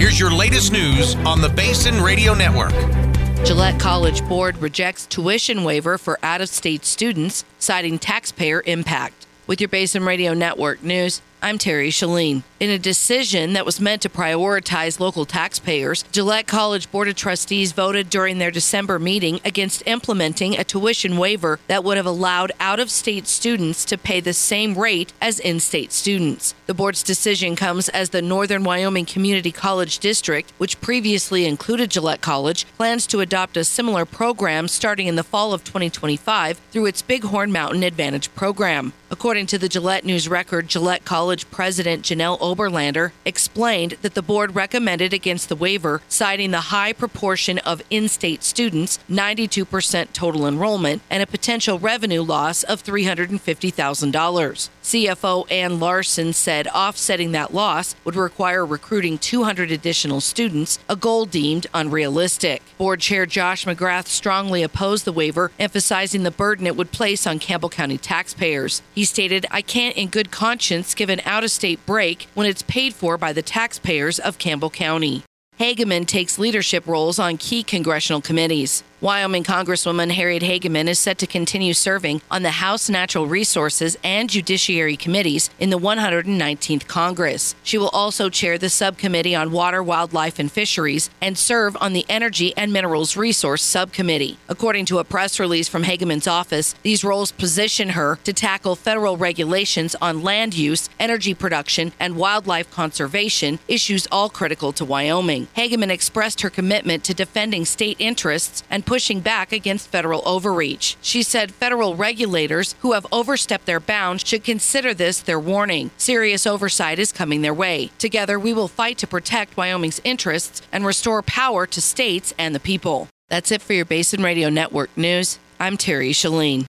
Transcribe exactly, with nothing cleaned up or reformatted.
Here's your latest news on the Basin Radio Network. Gillette College Board rejects tuition waiver for out-of-state students, citing taxpayer impact. With your Basin Radio Network news, I'm Terry Shalene. In a decision that was meant to prioritize local taxpayers, Gillette College Board of Trustees voted during their December meeting against implementing a tuition waiver that would have allowed out-of-state students to pay the same rate as in-state students. The board's decision comes as the Northern Wyoming Community College District, which previously included Gillette College, plans to adopt a similar program starting in the fall of twenty twenty-five through its Bighorn Mountain Advantage program. According to the Gillette News Record, Gillette College President Janelle Oberlander explained that the board recommended against the waiver, citing the high proportion of in-state students, ninety-two percent total enrollment, and a potential revenue loss of three hundred fifty thousand dollars. C F O Ann Larson said offsetting that loss would require recruiting two hundred additional students, a goal deemed unrealistic. Board Chair Josh McGrath strongly opposed the waiver, emphasizing the burden it would place on Campbell County taxpayers. He stated, "I can't in good conscience give an out-of-state break when it's paid for by the taxpayers of Campbell County." Hageman takes leadership roles on key congressional committees. Wyoming Congresswoman Harriet Hageman is set to continue serving on the House Natural Resources and Judiciary Committees in the one hundred nineteenth Congress. She will also chair the Subcommittee on Water, Wildlife, and Fisheries and serve on the Energy and Minerals Resource Subcommittee. According to a press release from Hageman's office, these roles position her to tackle federal regulations on land use, energy production, and wildlife conservation, issues all critical to Wyoming. Hageman expressed her commitment to defending state interests and pushing back against federal overreach. She said federal regulators who have overstepped their bounds should consider this their warning. Serious oversight is coming their way. Together, we will fight to protect Wyoming's interests and restore power to states and the people. That's it for your Basin Radio Network news. I'm Terry Shalene.